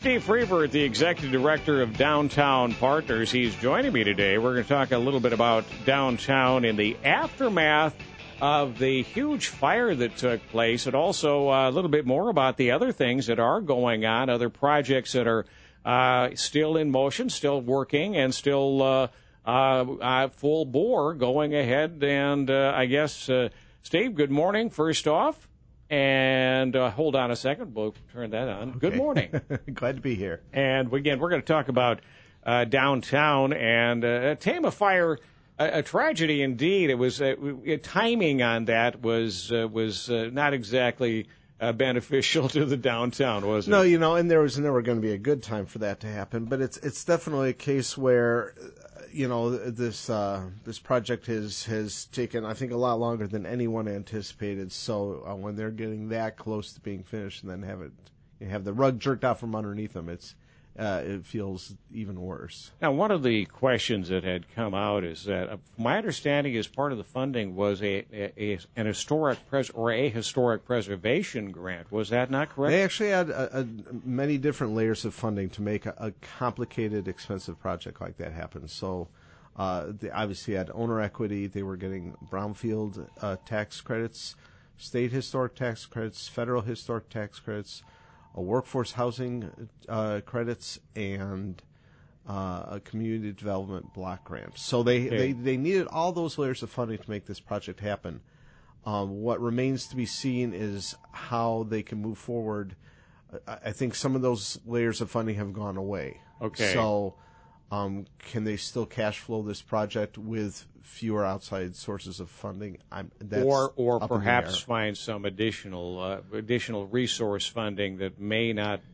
Steve Freebird, the Executive Director of Downtown Partners. He's joining me today. We're going to talk a little bit about downtown in the aftermath of the huge fire that took place, and also a little bit more about the other things that are going on, other projects that are still in motion, still working, and still full bore going ahead. And I guess, Steve, good morning, first off. And hold on a second. We'll turn that on. Okay. Good morning. Glad to be here. And again, we're going to talk about downtown and Tama Fire, a tragedy indeed. It was timing on that was not exactly beneficial to the downtown, was it? No, and there was never going to be a good time for that to happen. But it's definitely a case where this project has taken, I think, a lot longer than anyone anticipated. So when they're getting that close to being finished and then have the rug jerked out from underneath them, it feels even worse. Now, one of the questions that had come out is that my understanding is part of the funding was a historic preservation grant. Was that not correct? They actually had many different layers of funding to make a complicated, expensive project like that happen. So they obviously had owner equity. They were getting brownfield tax credits, state historic tax credits, federal historic tax credits, workforce housing credits, and a community development block grant. So they needed all those layers of funding to make this project happen. What remains to be seen is how they can move forward. I think some of those layers of funding have gone away. Okay. So can they still cash flow this project with fewer outside sources of funding? Or perhaps find some additional resource funding that may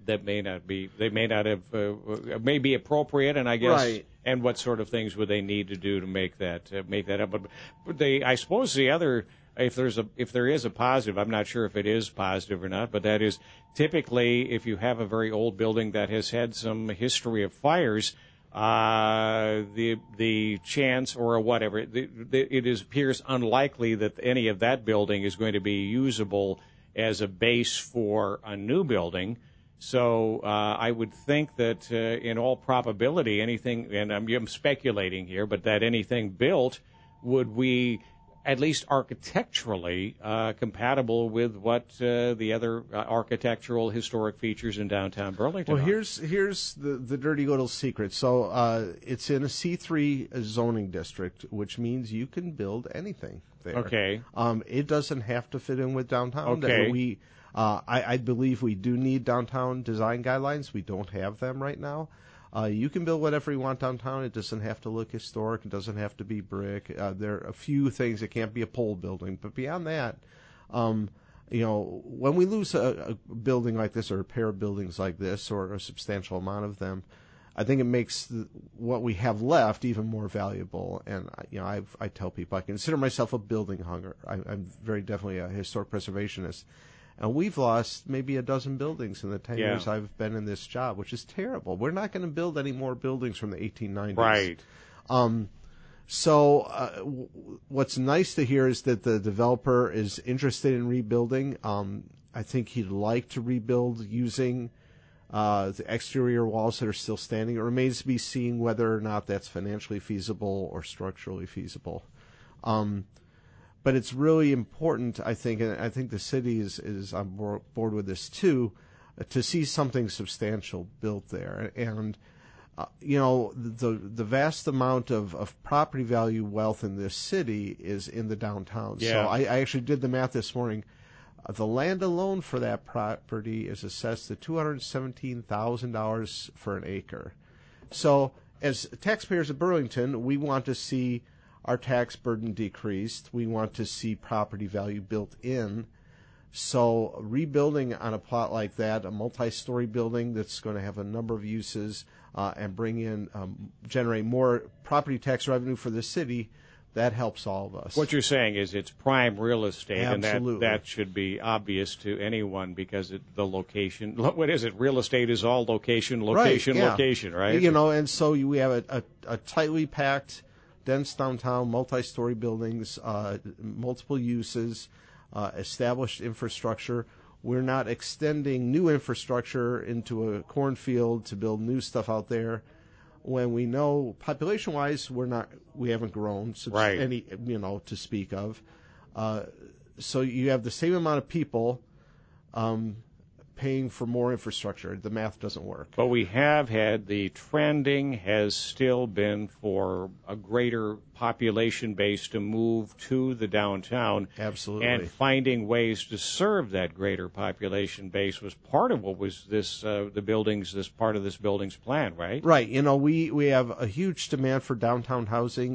be appropriate, and I guess right. And what sort of things would they need to do to make that up? But I suppose the other, if there is a positive, I'm not sure if it is positive or not, but that is typically if you have a very old building that has had some history of fires, the chance or whatever, it appears unlikely that any of that building is going to be usable as a base for a new building. So I would think that in all probability anything, and I'm speculating here, but that anything built would be at least architecturally compatible with what the other architectural historic features in downtown Burlington are. Well, here's the dirty little secret. So it's in a C3 zoning district, which means you can build anything there. Okay. It doesn't have to fit in with downtown. Okay. I believe we do need downtown design guidelines. We don't have them right now. You can build whatever you want downtown. It doesn't have to look historic. It doesn't have to be brick. There are a few things. It can't be a pole building. But beyond that, when we lose a building like this or a pair of buildings like this or a substantial amount of them, I think it makes what we have left even more valuable. And, I tell people I consider myself a building hugger. I'm very definitely a historic preservationist. And we've lost maybe a dozen buildings in the 10 years I've been in this job, which is terrible. We're not going to build any more buildings from the 1890s. Right. So what's nice to hear is that the developer is interested in rebuilding. I think he'd like to rebuild using the exterior walls that are still standing. It remains to be seen whether or not that's financially feasible or structurally feasible. But it's really important, I think, and I think the city is on board with this too, to see something substantial built there. And, the vast amount of property value wealth in this city is in the downtown. Yeah. So I actually did the math this morning. The land alone for that property is assessed at $217,000 for an acre. So as taxpayers of Burlington, we want to see our tax burden decreased. We want to see property value built in. So rebuilding on a plot like that, a multi-story building that's going to have a number of uses and generate more property tax revenue for the city, that helps all of us. What you're saying is it's prime real estate, Absolutely. And that should be obvious to anyone because the location. What is it? Real estate is all location, right? And so we have a tightly packed, dense downtown, multi-story buildings, multiple uses, established infrastructure. We're not extending new infrastructure into a cornfield to build new stuff out there. When we know population-wise, we haven't grown right. to speak of. So you have the same amount of people paying for more infrastructure. The math doesn't work. But we have had the trending has still been for a greater population base to move to the downtown. Absolutely. And finding ways to serve that greater population base was part of what was this part of this building's plan, right? Right. We have a huge demand for downtown housing.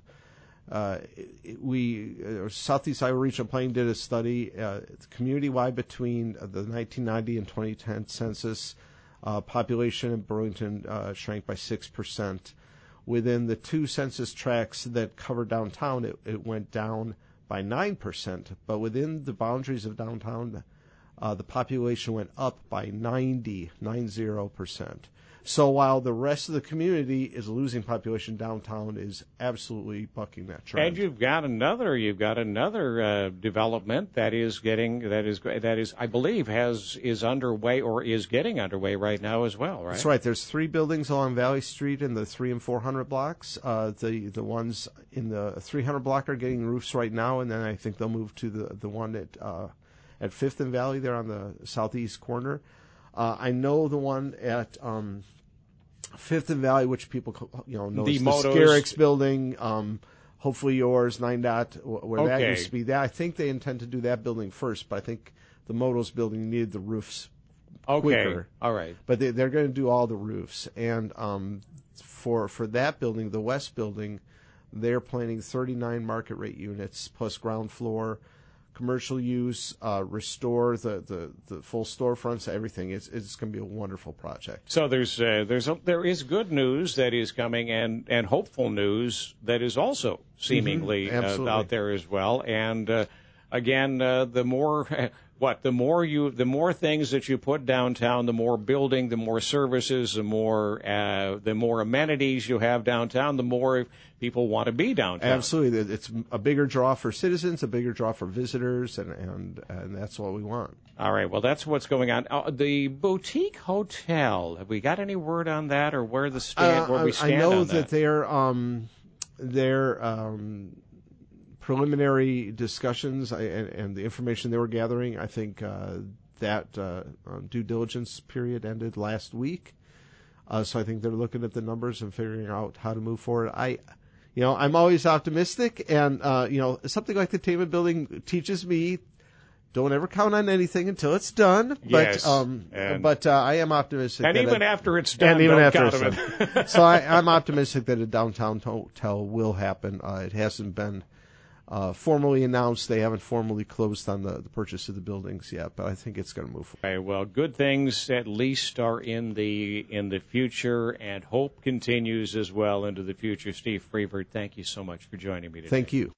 Southeast Iowa Regional Planning did a study community-wide between the 1990 and 2010 census. Population in Burlington shrank by 6%. Within the two census tracts that cover downtown, it went down by 9%. But within the boundaries of downtown, the population went up by 90%. So while the rest of the community is losing population, downtown is absolutely bucking that trend. And you've got another development that is I believe is underway or is getting underway right now as well, right? That's right. There's 3 buildings along Valley Street in the 300 and 400 blocks. The ones in the 300 block are getting roofs right now, and then I think they'll move to the one at 5th and Valley there on the southeast corner. I know the one at 5th and Valley, which people know, the Scarix building. Hopefully yours, 9-Dot, where that used to be. I think they intend to do that building first, but I think the Motos building needed the roofs quicker. All right. But they're going to do all the roofs. And for that building, the West building, they're planning 39 market rate units plus ground floor, commercial use, restore the full storefronts, everything. It's going to be a wonderful project. So there is good news that is coming and hopeful news that is also seemingly out there as well. And again, the more things that you put downtown, the more building, the more services, the more amenities you have downtown, the more people want to be downtown. Absolutely. It's a bigger draw for citizens, a bigger draw for visitors, and that's what we want. All right. Well, that's what's going on. The Boutique Hotel, have we got any word on that or where we stand on that? I know that their preliminary discussions and the information they were gathering, I think that due diligence period ended last week. So I think they're looking at the numbers and figuring out how to move forward. I'm always optimistic, and something like the Taman Building teaches me don't ever count on anything until it's done. Yes, but I am optimistic. And even after it's done, don't count on it. So I'm optimistic that a downtown hotel will happen. It hasn't been formally announced. They haven't formally closed on the purchase of the buildings yet, but I think it's going to move forward. Okay, well, good things at least are in the future, and hope continues as well into the future. Steve Freivert, thank you so much for joining me today. Thank you.